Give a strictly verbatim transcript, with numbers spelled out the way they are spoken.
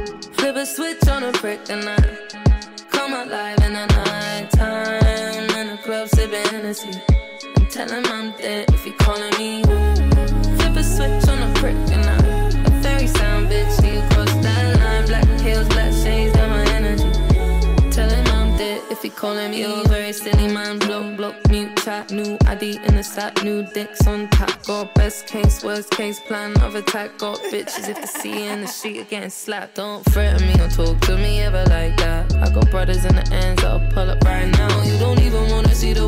Flip a switch on a brick and I come alive in the night time. In the club sipping Hennessy and tell him I'm dead if he calling me. Flip a switch on a brick and I a fairy sound bitch. See you cross that line. Black heels, black shades, got my energy. Tell him I'm dead if he calling me. You're very silly man. Block, block, mute, chat. New I D in the sack. New dicks on tap. Got best case, worst case plan of attack. Got bitches if I see you in the street getting slapped. Don't threaten me or talk to me ever like that. I got brothers in the ends that'll pull up right now. You don't even wanna see the